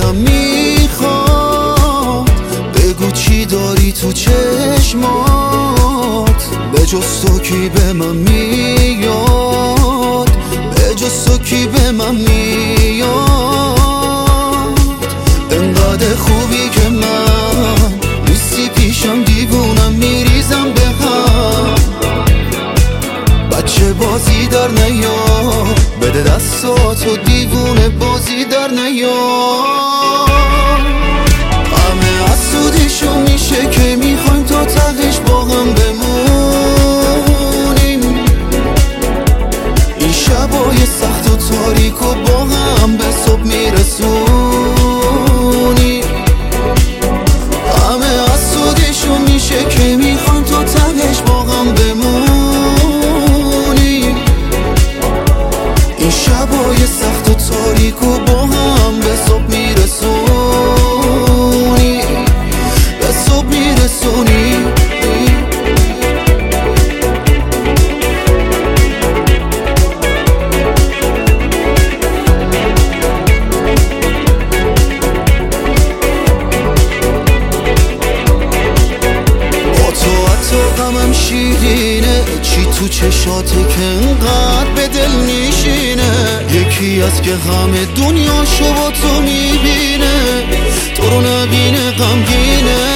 دلم میخواد بگو چی داری تو چشمات، به جز تو کی به من میاد، به جز تو کی به من میاد. انقدر خوبی که من نیستی پیشم، دیوونم میریزم به هم. بچه بازی در نیار، بده دستاتو دیوونه بازی در نیار. همه حسودیشو میشه که میخوایم تا تهش با هم بمونیم، این شبای سخت و تاریک و با هم به صبح میرسونیم. همه حسودیشو میشه که میخوایم تا تهش با هم بمونیم، این شبای سخت و تاریک و با هم به صبح میرسونی، به صبح میرسونی. با تو حتی غمم شیرینه، چی تو چشاته که انقدر به دل میشینه. یکی از که همه دنیاشو با تو میبینه، تو رو نبینه غمگینه.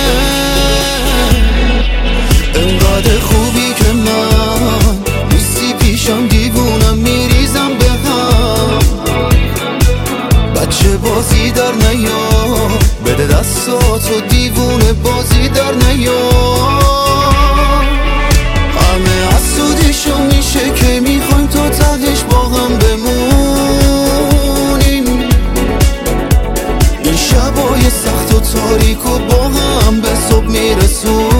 انقدر خوبی که من نیستی پیشم، دیوونم میریزم به هم. بچه بازی در نیار، بده دستاتو دیوونه بازی در نیار. همه حسودیشو میشه که میخوایم تا تهش با هم بمونیم، این شبای سخت و تاریک و با هم به صبح میرسونیم.